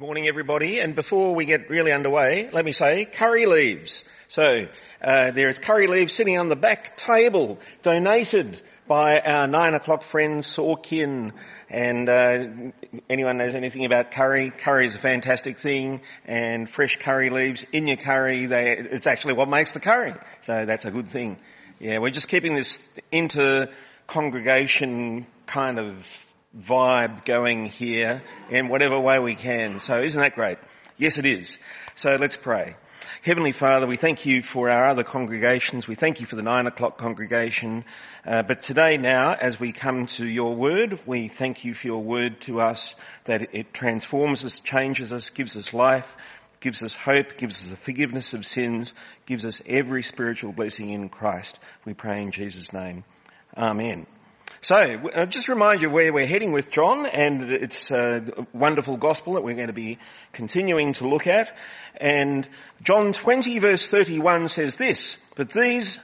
Morning, everybody. And before we get really underway, let me say curry leaves. So there's curry leaves sitting on the back table, donated by our 9 o'clock friend Sorkin. And anyone knows anything about curry? Curry is a fantastic thing, and fresh curry leaves in your curry, it's actually what makes the curry. So that's a good thing. Yeah, we're just keeping this inter-congregation kind of vibe going here in whatever way we can. So isn't that great? Yes, it is. So let's pray. Heavenly Father, we thank you for our other congregations. We thank you for the 9 o'clock congregation. But today now, as we come to your word, we thank you for your word to us, that it transforms us, changes us, gives us life, gives us hope, gives us the forgiveness of sins, gives us every spiritual blessing in Christ. We pray in Jesus' name. Amen. So, I'll just remind you where we're heading with John, and it's a wonderful gospel that we're going to be continuing to look at. And John 20 verse 31 says this: "But these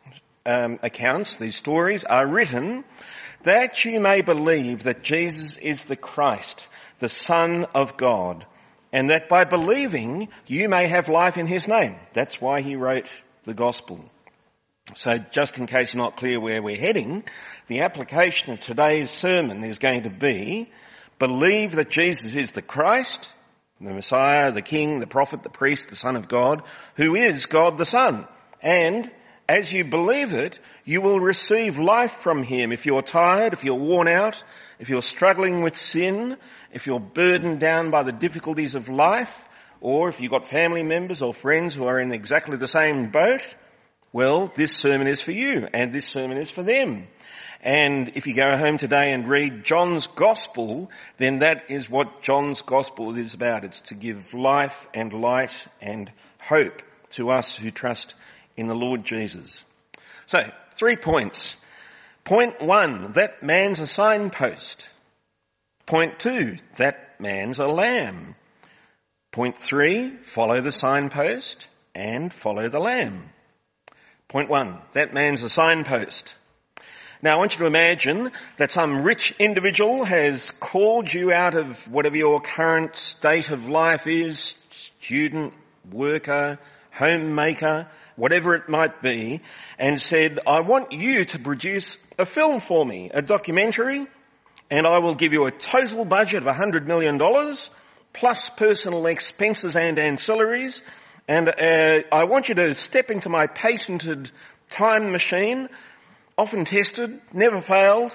accounts, these stories, are written that you may believe that Jesus is the Christ, the Son of God, and that by believing you may have life in his name." That's why he wrote the gospel. So just in case you're not clear where we're heading, the application of today's sermon is going to be: believe that Jesus is the Christ, the Messiah, the King, the Prophet, the Priest, the Son of God, who is God the Son. And as you believe it, you will receive life from him. If you're tired, if you're worn out, if you're struggling with sin, if you're burdened down by the difficulties of life, or if you've got family members or friends who are in exactly the same boat, well, this sermon is for you, and this sermon is for them. And if you go home today and read John's Gospel, then that is what John's Gospel is about. It's to give life and light and hope to us who trust in the Lord Jesus. So, 3 points. Point 1, that man's a signpost. Point 2, that man's a lamb. Point 3, follow the signpost and follow the lamb. Point 1, that man's a signpost. Now I want you to imagine that some rich individual has called you out of whatever your current state of life is, student, worker, homemaker, whatever it might be, and said, "I want you to produce a film for me, a documentary, and I will give you a total budget of $100 million, plus personal expenses and ancillaries, and I want you to step into my patented time machine, often tested, never failed,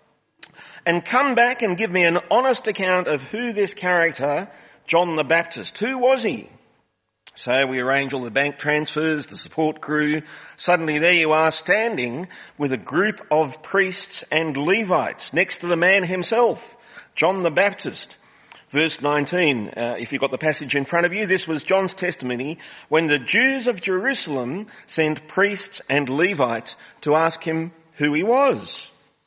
and come back and give me an honest account of who this character, John the Baptist, who was he?" So we arrange all the bank transfers, the support crew. Suddenly there you are, standing with a group of priests and Levites next to the man himself, John the Baptist. Verse 19, if you've got the passage in front of you, this was John's testimony when the Jews of Jerusalem sent priests and Levites to ask him who he was.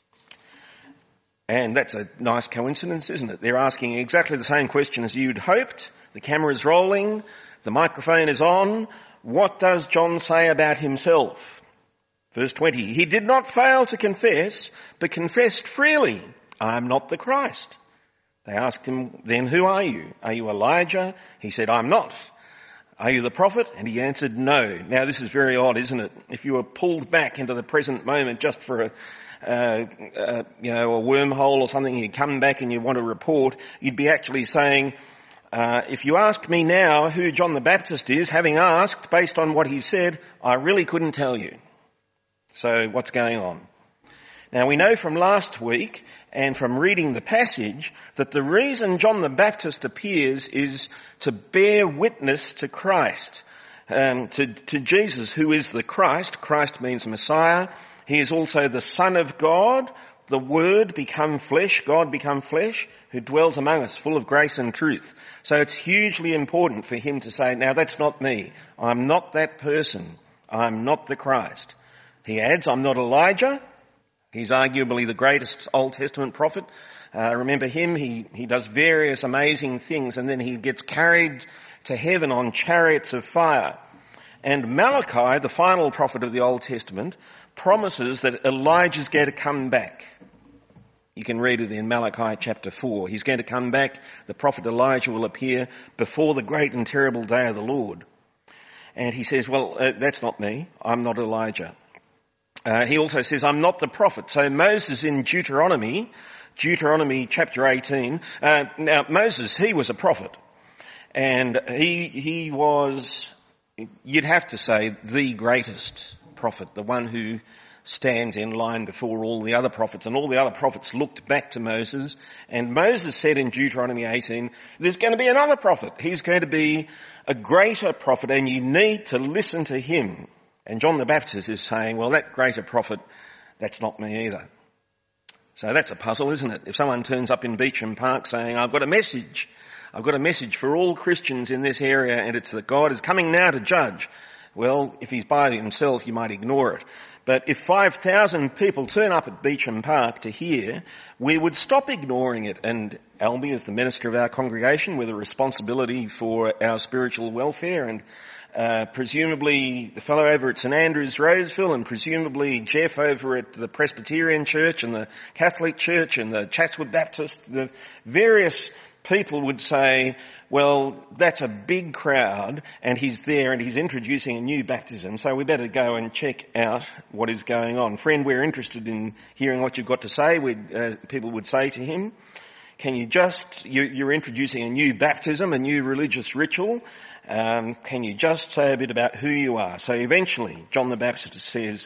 And that's a nice coincidence, isn't it? They're asking exactly the same question as you'd hoped. The camera's rolling, the microphone is on. What does John say about himself? Verse 20, "He did not fail to confess, but confessed freely, 'I am not the Christ.' They asked him, 'Then who are you? Are you Elijah?' He said, 'I'm not.' 'Are you the prophet?' And he answered, 'No.'" Now this is very odd, isn't it? If you were pulled back into the present moment just for a wormhole or something, you come back and you want to report, you'd be actually saying, if you asked me now who John the Baptist is, having asked based on what he said, I really couldn't tell you. So what's going on? Now we know from last week and from reading the passage that the reason John the Baptist appears is to bear witness to Christ, to Jesus, who is the Christ. Christ means Messiah. He is also the Son of God, the Word become flesh, God become flesh, who dwells among us, full of grace and truth. So it's hugely important for him to say, now that's not me. I'm not that person. I'm not the Christ. He adds, I'm not Elijah. He's arguably the greatest Old Testament prophet. Remember him, he does various amazing things, and then he gets carried to heaven on chariots of fire. And Malachi, the final prophet of the Old Testament, promises that Elijah's going to come back. You can read it in Malachi chapter 4. He's going to come back. The prophet Elijah will appear before the great and terrible day of the Lord. And he says, well, that's not me. I'm not Elijah. He also says, I'm not the prophet. So Moses in Deuteronomy chapter 18. Now Moses, he was a prophet. And he was, you'd have to say, the greatest prophet, the one who stands in line before all the other prophets, and all the other prophets looked back to Moses, and Moses said in Deuteronomy 18, there's going to be another prophet. He's going to be a greater prophet, and you need to listen to him. And John the Baptist is saying, well, that greater prophet, that's not me either. So that's a puzzle, isn't it? If someone turns up in Beecham Park saying, I've got a message for all Christians in this area, and it's that God is coming now to judge. Well, if he's by himself, you might ignore it. But if 5,000 people turn up at Beecham Park to hear, we would stop ignoring it. And Albie, as the minister of our congregation, with a responsibility for our spiritual welfare, and presumably the fellow over at St Andrews Roseville, and presumably Jeff over at the Presbyterian Church and the Catholic Church and the Chatswood Baptist, the various people would say, well, that's a big crowd and he's there and he's introducing a new baptism, so we better go and check out what is going on. Friend, we're interested in hearing what you've got to say. People would say to him, can you you're introducing a new baptism, a new religious ritual. Can you just say a bit about who you are? So eventually, John the Baptist says,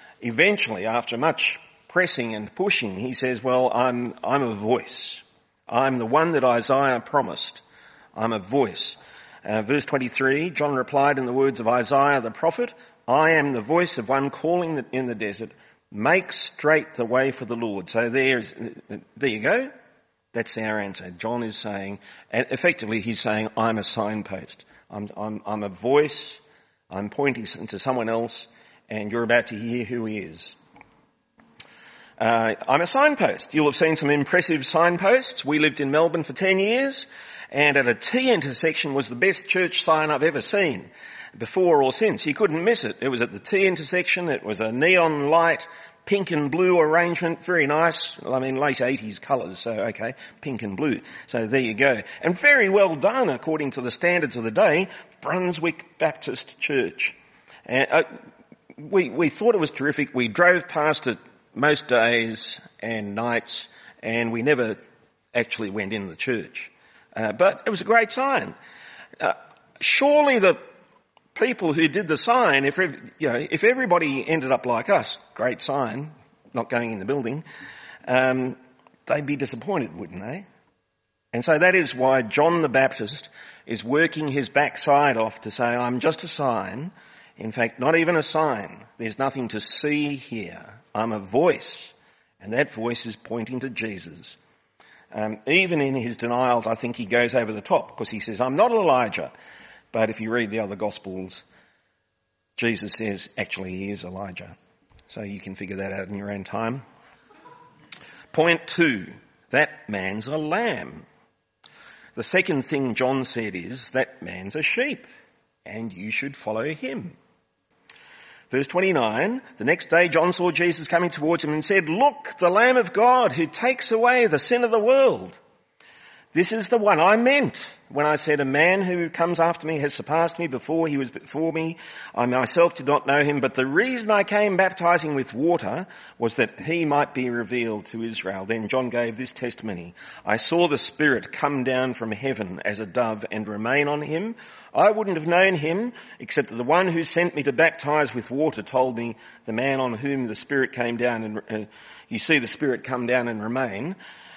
after much pressing and pushing, he says, well, I'm a voice. I'm the one that Isaiah promised. I'm a voice. Verse 23, John replied in the words of Isaiah the prophet, I am the voice of one calling in the desert, make straight the way for the Lord. So there you go. That's our answer. John is saying, and effectively he's saying, I'm a signpost. I'm a voice. I'm pointing to someone else, and you're about to hear who he is. I'm a signpost. You'll have seen some impressive signposts. We lived in Melbourne for 10 years, and at a T intersection was the best church sign I've ever seen, before or since. You couldn't miss it. It was at the T intersection. It was a neon light, pink and blue arrangement, very nice. I mean, late 80s colours, so okay, pink and blue. So there you go. And very well done, according to the standards of the day, Brunswick Baptist Church. And we thought it was terrific. We drove past it most days and nights, and we never actually went in the church. But it was a great sign. Surely the people who did the sign, if everybody ended up like us, great sign, not going in the building, they'd be disappointed, wouldn't they? And so that is why John the Baptist is working his backside off to say, I'm just a sign. In fact, not even a sign. There's nothing to see here. I'm a voice, and that voice is pointing to Jesus. Even in his denials, I think he goes over the top, because he says, I'm not Elijah. But if you read the other Gospels, Jesus says, actually, he is Elijah. So you can figure that out in your own time. Point 2, that man's a lamb. The second thing John said is, that man's a sheep, and you should follow him. Verse 29, the next day John saw Jesus coming towards him and said, look, the Lamb of God who takes away the sin of the world. This is the one I meant when I said, a man who comes after me has surpassed me before he was before me. I myself did not know him, but the reason I came baptizing with water was that he might be revealed to Israel. Then John gave this testimony. I saw the Spirit come down from heaven as a dove and remain on him. I wouldn't have known him except that the one who sent me to baptize with water told me, the man on whom the Spirit came down and you see the Spirit come down and remain,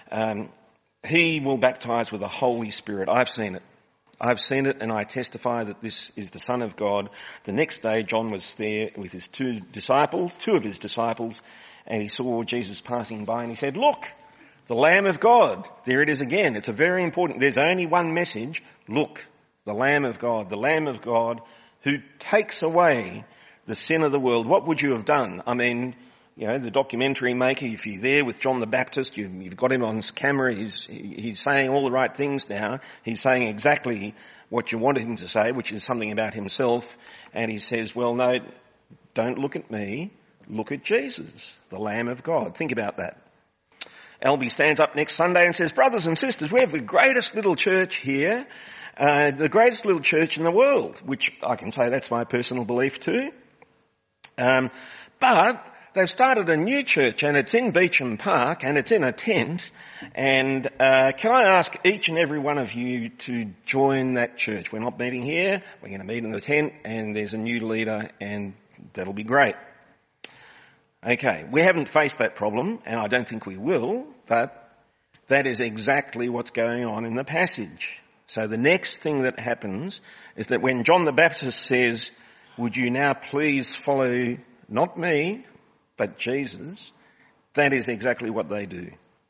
he will baptize with the Holy Spirit. I've seen it and I testify that this is the Son of God. The next day John was there with his two of his disciples, and he saw Jesus passing by and he said, look, the Lamb of God. There it is again. It's a very important, there's only one message. Look, the Lamb of God who takes away the sin of the world. What would you have done? I mean, the documentary maker, if you're there with John the Baptist, you've got him on camera, he's saying all the right things now. He's saying exactly what you wanted him to say, which is something about himself. And he says, well, no, don't look at me, look at Jesus, the Lamb of God. Think about that. Albie stands up next Sunday and says, brothers and sisters, we have the greatest little church here, the greatest little church in the world, which I can say that's my personal belief too. But they've started a new church and it's in Beecham Park and it's in a tent. And can I ask each and every one of you to join that church? We're not meeting here. We're going to meet in the tent and there's a new leader and that'll be great. Okay, we haven't faced that problem and I don't think we will, but that is exactly what's going on in the passage. So the next thing that happens is that when John the Baptist says, would you now please follow not me, but Jesus, that is exactly what they do.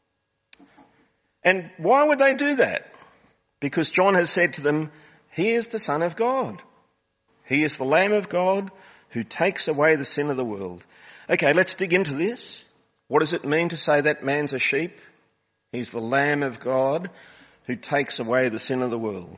And why would they do that? Because John has said to them, he is the Son of God. He is the Lamb of God who takes away the sin of the world. Okay, let's dig into this. What does it mean to say that man's a sheep? He's the Lamb of God who takes away the sin of the world.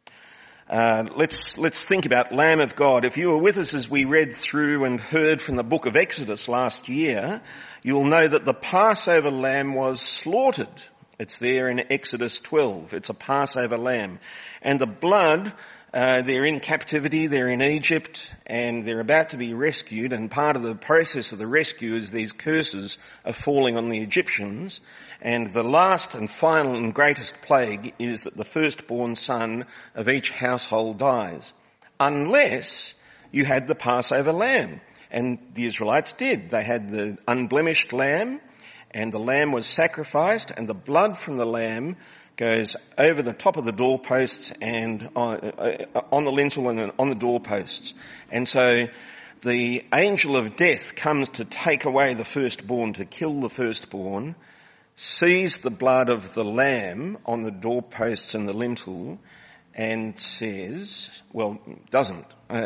Let's think about Lamb of God. If you were with us as we read through and heard from the book of Exodus last year, you'll know that the Passover lamb was slaughtered. It's there in Exodus 12. It's a Passover lamb. And the blood, they're in captivity, they're in Egypt, and they're about to be rescued. And part of the process of the rescue is these curses are falling on the Egyptians. And the last and final and greatest plague is that the firstborn son of each household dies. Unless you had the Passover lamb. And the Israelites did. They had the unblemished lamb, and the lamb was sacrificed, and the blood from the lamb goes over the top of the doorposts and on the lintel and on the doorposts. And so the angel of death comes to take away the firstborn, to kill the firstborn, sees the blood of the lamb on the doorposts and the lintel and says, well, doesn't,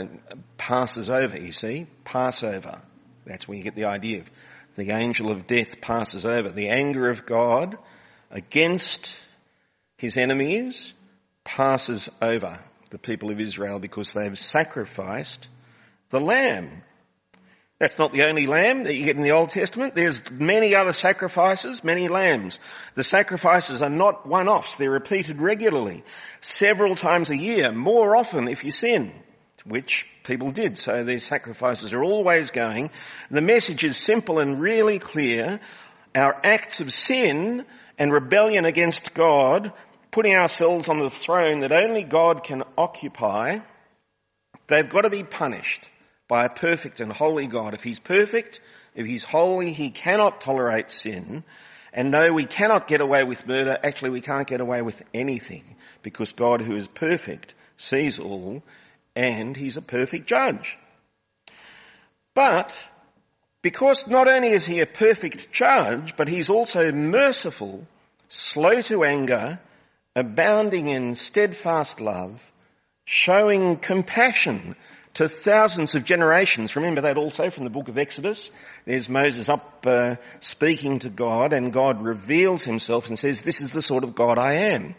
passes over, you see, Passover. That's where you get the idea of the angel of death passes over. The anger of God against his enemies passes over the people of Israel because they've sacrificed the lamb. That's not the only lamb that you get in the Old Testament. There's many other sacrifices, many lambs. The sacrifices are not one-offs. They're repeated regularly, several times a year, more often if you sin, which people did. So these sacrifices are always going. The message is simple and really clear. Our acts of sin and rebellion against God, putting ourselves on the throne that only God can occupy, they've got to be punished by a perfect and holy God. If he's perfect, if he's holy, he cannot tolerate sin. And no, we cannot get away with murder. Actually, we can't get away with anything because God, who is perfect, sees all and he's a perfect judge. But because not only is he a perfect judge, but he's also merciful, slow to anger, abounding in steadfast love, showing compassion to thousands of generations. Remember that also from the book of Exodus. There's Moses up speaking to God, and God reveals himself and says, this is the sort of God I am.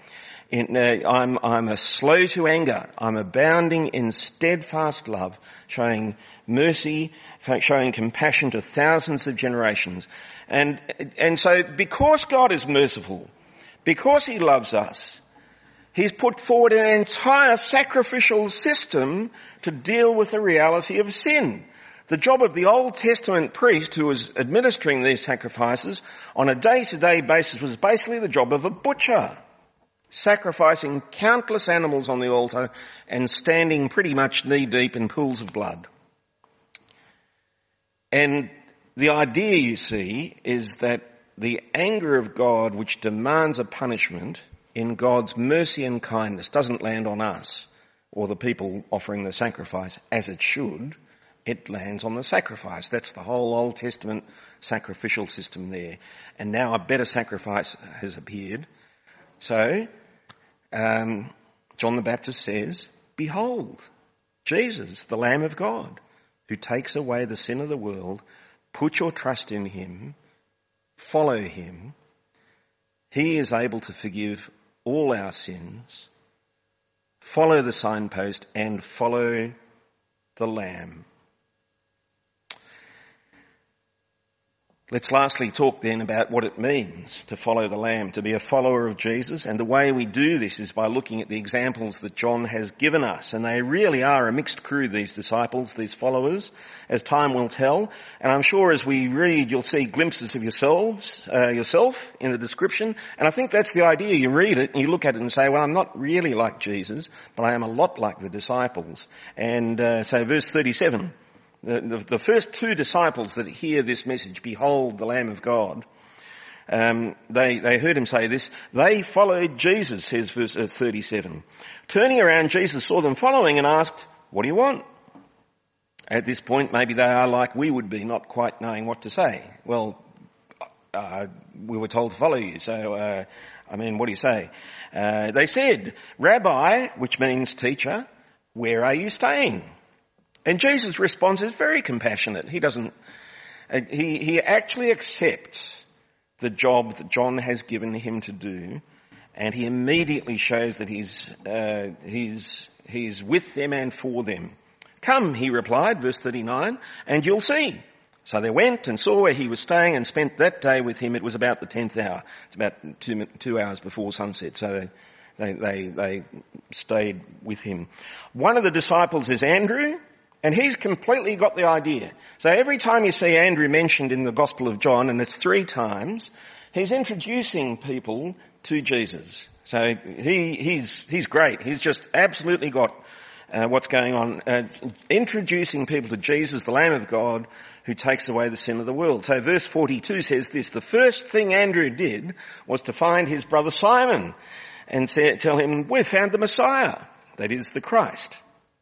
I'm a slow to anger. I'm abounding in steadfast love, showing mercy, showing compassion to thousands of generations. And so because God is merciful, because he loves us, he's put forward an entire sacrificial system to deal with the reality of sin. The job of the Old Testament priest who was administering these sacrifices on a day-to-day basis was basically the job of a butcher, sacrificing countless animals on the altar and standing pretty much knee-deep in pools of blood. And the idea, you see, is that the anger of God, which demands a punishment, in God's mercy and kindness doesn't land on us or the people offering the sacrifice as it should. It lands on the sacrifice. That's the whole Old Testament sacrificial system there. And now a better sacrifice has appeared. So, John the Baptist says, behold, Jesus, the Lamb of God, who takes away the sin of the world. Put your trust in him. Follow him. He is able to forgive all our sins. Follow the signpost and follow the Lamb. Let's lastly talk then about what it means to follow the Lamb, to be a follower of Jesus. And the way we do this is by looking at the examples that John has given us. And they really are a mixed crew, these disciples, these followers, as time will tell. And I'm sure as we read, you'll see glimpses of yourself in the description. And I think that's the idea. You read it and you look at it and say, well, I'm not really like Jesus, but I am a lot like the disciples. And so verse 37. The first two disciples that hear this message, behold the Lamb of God, they heard him say this. They followed Jesus, says verse 37. Turning around, Jesus saw them following and asked, what do you want? At this point, maybe they are like we would be, not quite knowing what to say. Well, we were told to follow you, so, what do you say? They said, Rabbi, which means teacher, where are you staying? And Jesus' response is very compassionate. He actually accepts the job that John has given him to do, and he immediately shows that he's with them and for them. Come, he replied, verse 39, and you'll see. So they went and saw where he was staying and spent that day with him. It was about the 10th hour. It's about 2 hours before sunset. So they stayed with him. One of the disciples is Andrew. And he's completely got the idea. So every time you see Andrew mentioned in the Gospel of John, and it's 3 times, he's introducing people to Jesus. So he's great. He's just absolutely got what's going on, introducing people to Jesus, the Lamb of God, who takes away the sin of the world. So verse 42 says this, the first thing Andrew did was to find his brother Simon and tell him, we've found the Messiah, that is the Christ.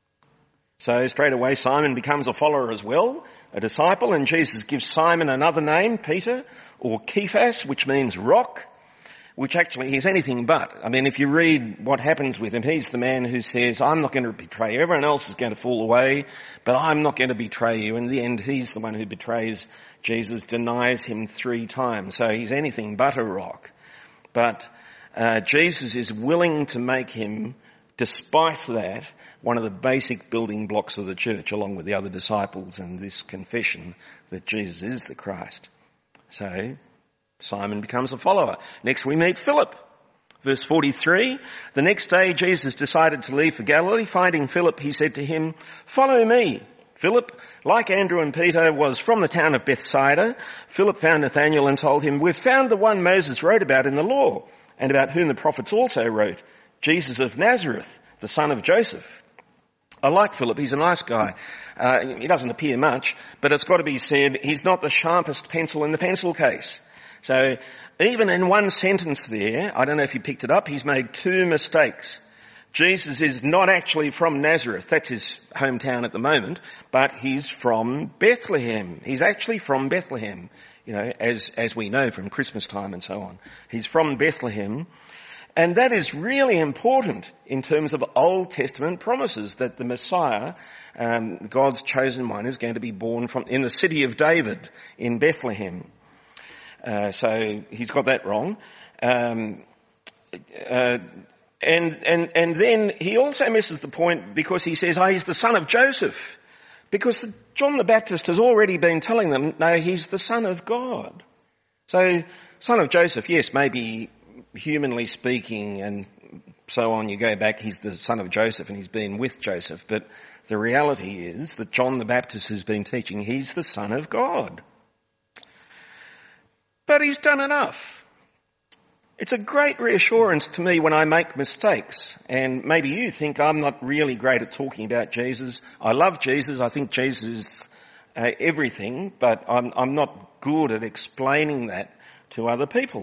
So straight away Simon becomes a follower as well, a disciple, and Jesus gives Simon another name, Peter, or Cephas, which means rock, which actually he's anything but. If you read what happens with him, he's the man who says, I'm not going to betray you. Everyone else is going to fall away, but I'm not going to betray you. In the end, he's the one who betrays Jesus, denies him 3 times. So he's anything but a rock. But Jesus is willing to make him, despite that, one of the basic building blocks of the church, along with the other disciples and this confession that Jesus is the Christ. So Simon becomes a follower. Next we meet Philip. Verse 43, the next day Jesus decided to leave for Galilee. Finding Philip, he said to him, follow me. Philip, like Andrew and Peter, was from the town of Bethsaida. Philip found Nathanael and told him, we've found the one Moses wrote about in the law, and about whom the prophets also wrote, Jesus of Nazareth, the son of Joseph. I like Philip. He's a nice guy. He doesn't appear much, but it's got to be said, he's not the sharpest pencil in the pencil case. So even in one sentence there, I don't know if you picked it up, he's made 2 mistakes. Jesus is not actually from Nazareth. That's his hometown at the moment, but he's from Bethlehem. He's actually from Bethlehem, as we know from Christmas time and so on. He's from Bethlehem. And that is really important in terms of Old Testament promises that the Messiah, God's chosen one, is going to be born in the city of David in Bethlehem. So he's got that wrong. And then he also misses the point because he says, he's the son of Joseph. Because John the Baptist has already been telling them, no, he's the son of God. So, son of Joseph, yes, maybe humanly speaking and so on, you go back, he's the son of Joseph and he's been with Joseph. But the reality is that John the Baptist has been teaching he's the son of God. But he's done enough. It's a great reassurance to me when I make mistakes. And maybe you think I'm not really great at talking about Jesus. I love Jesus. I think Jesus is everything, but I'm not good at explaining that to other people.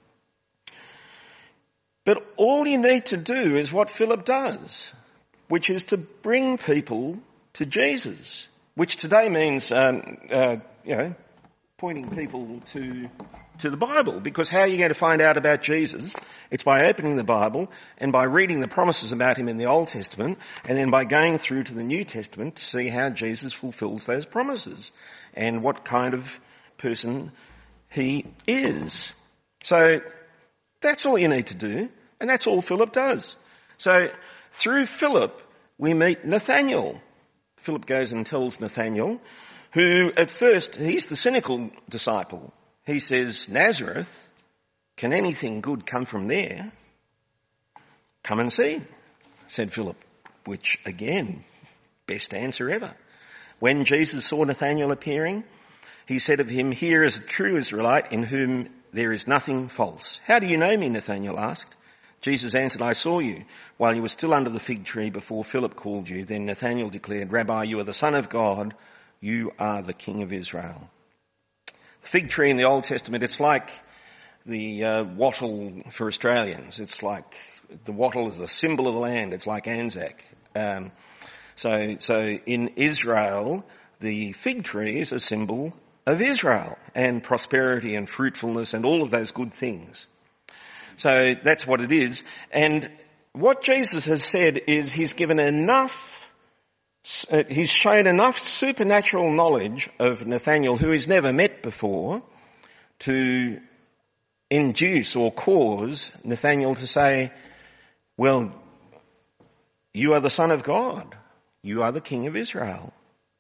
But all you need to do is what Philip does, which is to bring people to Jesus, which today means, pointing people to the Bible. Because how are you going to find out about Jesus? It's by opening the Bible and by reading the promises about him in the Old Testament, and then by going through to the New Testament to see how Jesus fulfills those promises and what kind of person he is. So that's all you need to do. And that's all Philip does. So through Philip, we meet Nathanael. Philip goes and tells Nathanael, who at first, he's the cynical disciple. He says, Nazareth, can anything good come from there? Come and see, said Philip, which again, best answer ever. When Jesus saw Nathanael appearing, he said of him, here is a true Israelite in whom there is nothing false. How do you know me? Nathanael asked. Jesus answered, I saw you while you were still under the fig tree before Philip called you. Then Nathanael declared, Rabbi, you are the Son of God. You are the King of Israel. The fig tree in the Old Testament, it's like the wattle for Australians. It's like the wattle is the symbol of the land. It's like Anzac. So in Israel, the fig tree is a symbol of Israel and prosperity and fruitfulness and all of those good things. So that's what it is. And what Jesus has said is he's shown enough supernatural knowledge of Nathanael, who he's never met before, to induce or cause Nathanael to say, well, you are the Son of God. You are the King of Israel.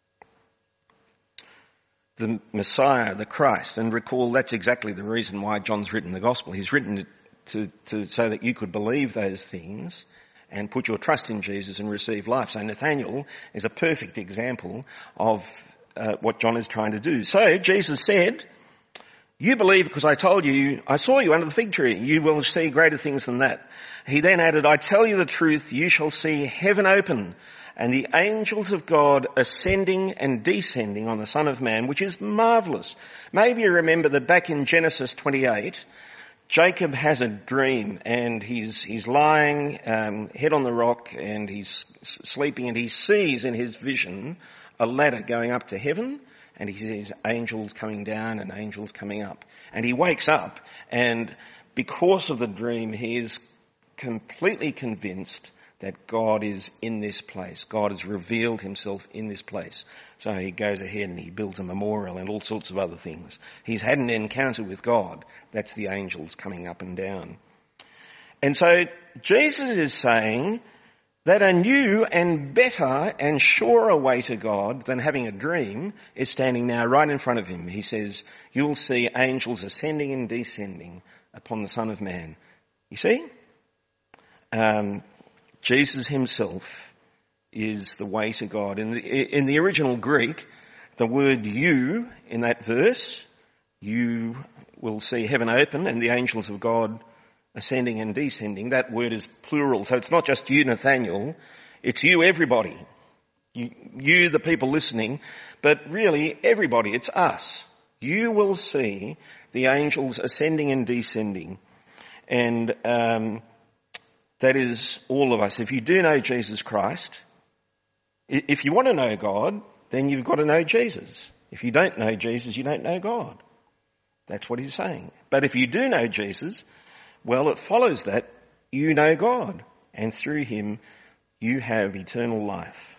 The Messiah, the Christ. And recall, that's exactly the reason why John's written the Gospel. He's written it so that you could believe those things and put your trust in Jesus and receive life. So Nathanael is a perfect example of what John is trying to do. So Jesus said, you believe because I told you, I saw you under the fig tree. You will see greater things than that. He then added, I tell you the truth, you shall see heaven open and the angels of God ascending and descending on the Son of Man, which is marvellous. Maybe you remember that back in Genesis 28, Jacob has a dream and he's lying head on the rock and he's sleeping and he sees in his vision a ladder going up to heaven and he sees angels coming down and angels coming up. And he wakes up and because of the dream he is completely convinced that God is in this place. God has revealed himself in this place. So he goes ahead and he builds a memorial and all sorts of other things. He's had an encounter with God. That's the angels coming up and down. And so Jesus is saying that a new and better and surer way to God than having a dream is standing now right in front of him. He says, you'll see angels ascending and descending upon the Son of Man. You see? Jesus himself is the way to God. In the original Greek, the word you in that verse, you will see heaven open and the angels of God ascending and descending. That word is plural. So it's not just you, Nathanael. It's you, everybody. You, the people listening. But really, everybody. It's us. You will see the angels ascending and descending. And that is all of us. If you do know Jesus Christ, if you want to know God, then you've got to know Jesus. If you don't know Jesus, you don't know God. That's what he's saying. But if you do know Jesus, well, it follows that you know God. And through him, you have eternal life.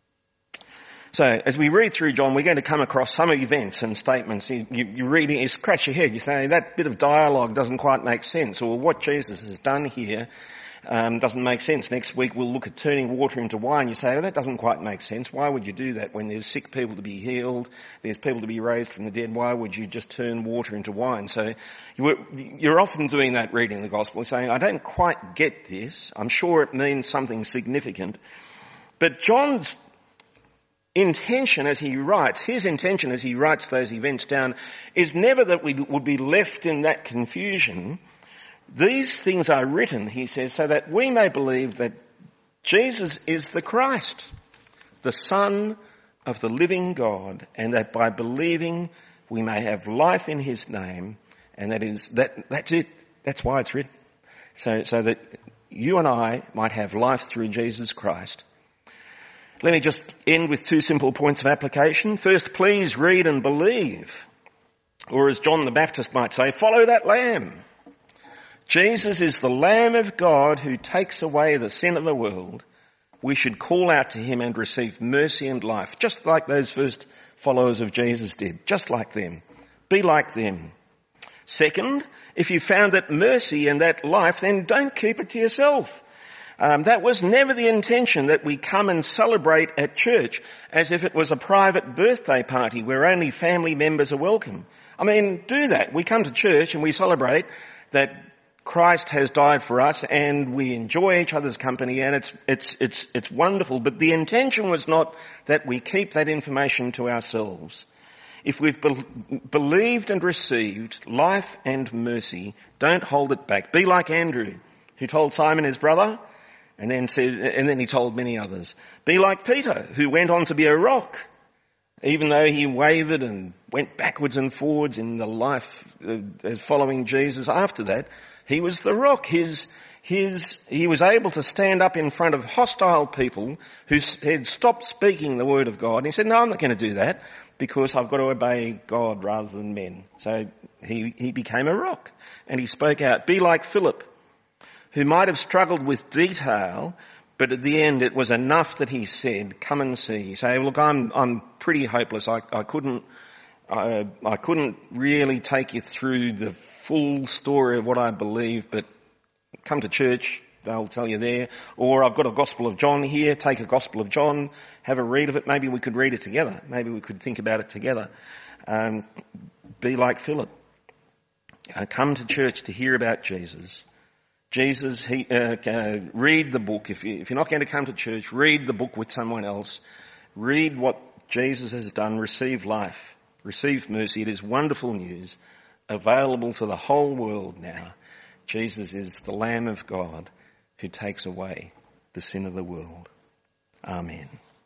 So as we read through John, we're going to come across some events and statements. You read it, you scratch your head. You say, that bit of dialogue doesn't quite make sense. Or what Jesus has done here doesn't make sense. Next week we'll look at turning water into wine. You say, that doesn't quite make sense. Why would you do that when there's sick people to be healed, there's people to be raised from the dead? Why would you just turn water into wine? So you're often doing that reading the gospel, saying, I don't quite get this. I'm sure it means something significant. But John's intention as he writes, his intention as he writes those events down is never that we would be left in that confusion. These things are written, he says, so that we may believe that Jesus is the Christ, the Son of the living God, and that by believing we may have life in his name, and that's it. That's why it's written. So that you and I might have life through Jesus Christ. Let me just end with two simple points of application. First, please read and believe. Or as John the Baptist might say, follow that Lamb. Jesus is the Lamb of God who takes away the sin of the world. We should call out to him and receive mercy and life, just like those first followers of Jesus did, just like them. Be like them. Second, if you found that mercy and that life, then don't keep it to yourself. That was never the intention, that we come and celebrate at church as if it was a private birthday party where only family members are welcome. I mean, do that. We come to church and we celebrate that Christ has died for us and we enjoy each other's company, and it's wonderful. But the intention was not that we keep that information to ourselves. If we've believed and received life and mercy, don't hold it back. Be like Andrew, who told Simon his brother, and then he told many others. Be like Peter, who went on to be a rock, even though he wavered and went backwards and forwards in the life following Jesus. After that, he was the rock. He was able to stand up in front of hostile people who had stopped speaking the word of God. And he said, no, I'm not going to do that because I've got to obey God rather than men. So he became a rock and he spoke out. Be like Philip, who might have struggled with detail, but at the end it was enough that he said, come and see. Say, look, I'm pretty hopeless. I couldn't really take you through the full story of what I believe, but come to church, they'll tell you there. Or I've got a Gospel of John here, take a Gospel of John, have a read of it. Maybe we could read it together. Maybe we could think about it together. Be like Philip. Come to church to hear about Jesus. Jesus, read the book. If you're not going to come to church, read the book with someone else. Read what Jesus has done. Receive life. Receive mercy. It is wonderful news, available to the whole world now. Jesus is the Lamb of God who takes away the sin of the world. Amen.